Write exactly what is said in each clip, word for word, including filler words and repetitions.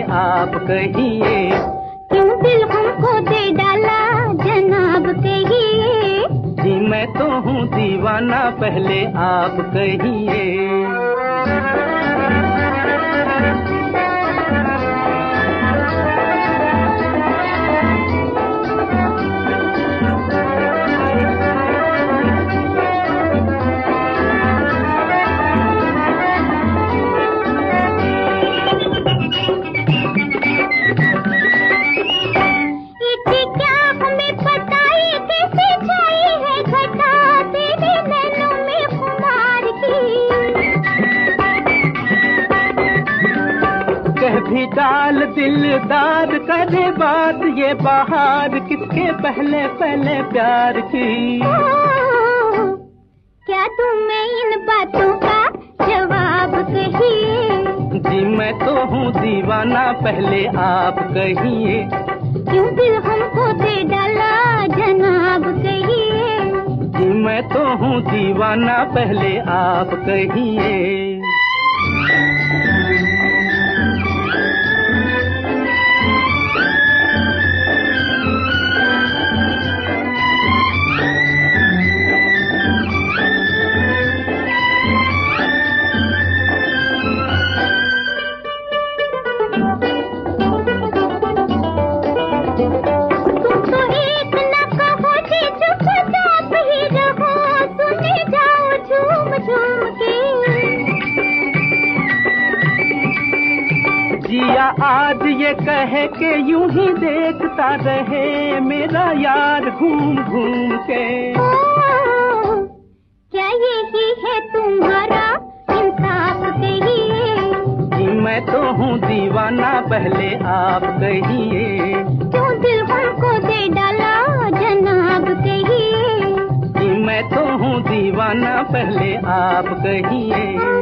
आप कहिए। क्यों दिल हमको दे डाला जनाब कहिए। जी मैं तो हूँ दीवाना पहले आप कहिए। भी डाल दिलदार करे बात ये बाहर किसके पहले पहले प्यार की। ओ, क्या तुम्हें इन बातों का जवाब कहिए। जी मैं तो हूँ दीवाना पहले आप कहिए। क्यों दिल हमको दे डाला जनाब कहिए। जी मैं तो हूँ दीवाना पहले आप कहिए। जिया आज ये कहे के यूं ही देखता रहे मेरा यार घूम घूम के। ओ, क्या यही है तुम्हारा इंसाफ कहिए। जी मैं तो हूँ दीवाना पहले आप कहिए। क्यों दिल हमको दे डाला जनाब कहिए। जी मैं तो हूँ दीवाना पहले आप कहिए।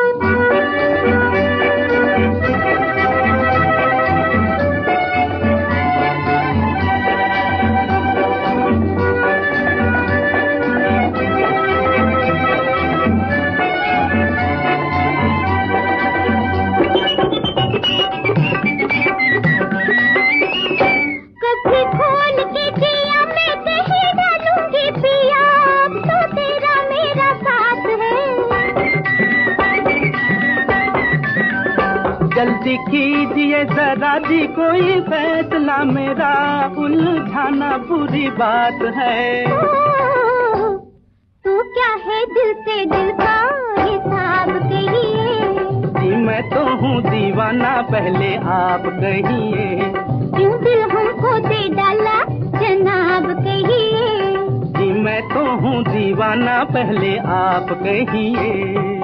जल्दी कीजिए जरा जी कोई फैसला मेरा उलझाना बुरी बात है। ओ, तू क्या है दिल से दिल का हिसाब कहिए। जी मैं तो हूँ दीवाना पहले आप कहिए। क्यों दिल हमको दे डाला जनाब कहिए। जी मैं तो हूँ दीवाना पहले आप कहिए।